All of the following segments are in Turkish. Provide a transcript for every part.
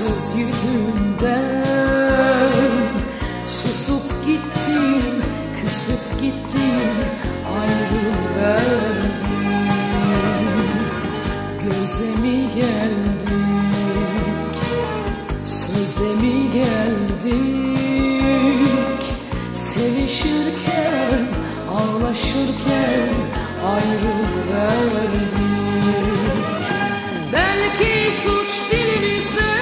vefasız yüzünden susup gittin, küsüp gittin, ayrılıverdin. Göze mi geldik, söze mi geldik? Sevişirken, ağlaşırken ayrılıverdik. Belki suç dilimizde,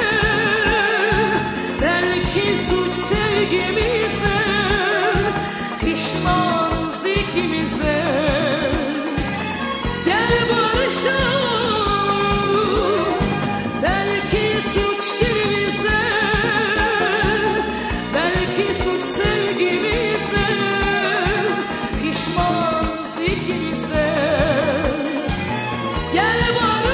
belki suç sevgimizde, pişmanız ikimiz de. Gel barışalım. Belki suç dilimizde, belki suç sevgimizde, pişmanız ikimiz de. Gel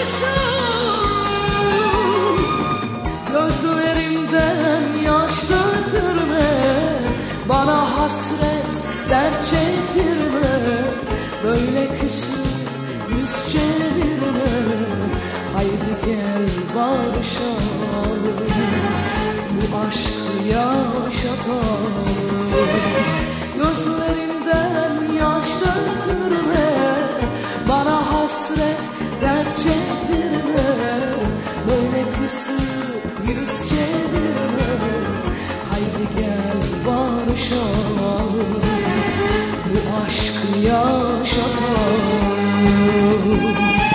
barışalım. Gözlerimden yaş döktürme, bana hasret dert çektirme. Böyle küsüp yüz çevirme, haydi gel barışalım. Bu aşkı yaşatalım. Gözlerimden yaş döktürme, bana hasret dert çektirme. Böyle küsüp yüz çevirme, haydi gel barışalım. Bu aşkı yaşatalım.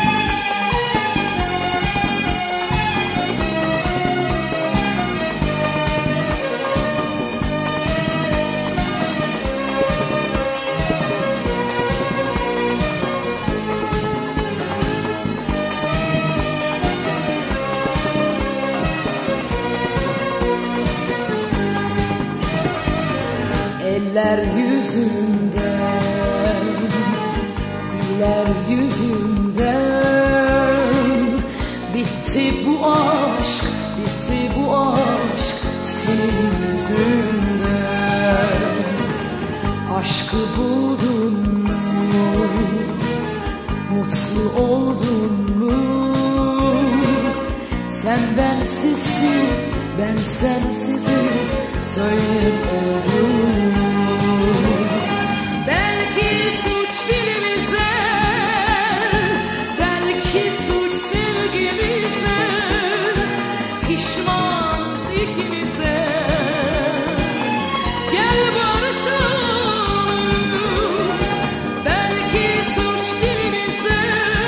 Eller yüzünden, güller yüzünden, bitti bu aşk, bitti bu aşk senin yüzünden. Aşkı buldun mu, mutlu oldun mu? Sen bensizsin, ben sensizim, söyle oldun mu? Belki suç dilimizde, belki suç sevgimizde, pişmanız ikimiz de. Gel barışalım. Belki suç dilimizde,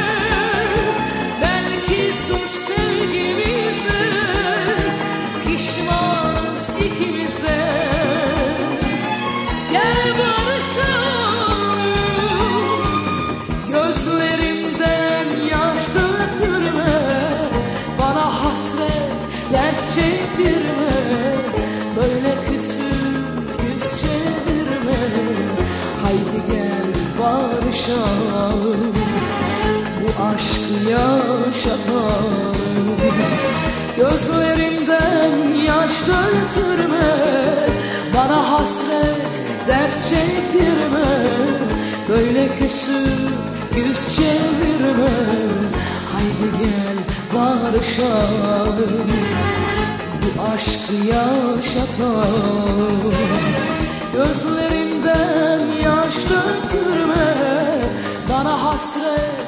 belki suç sevgimizde, pişmanız ikimiz de. Gel barışalım. Gözlerimden yaş döktürme, bana hasret dert çektirme. Böyle küsüp yüz çevirme, haydi gel barışalım. Bu aşkı yaşatalım. Gözlerimden yaş döktürme, bana hasret dert çektirme. Böyle küsüp yüz çevirme, haydi gel barışalım. Bu aşkı yaşatalım. Gözlerimden yaş döktürme, bana hasret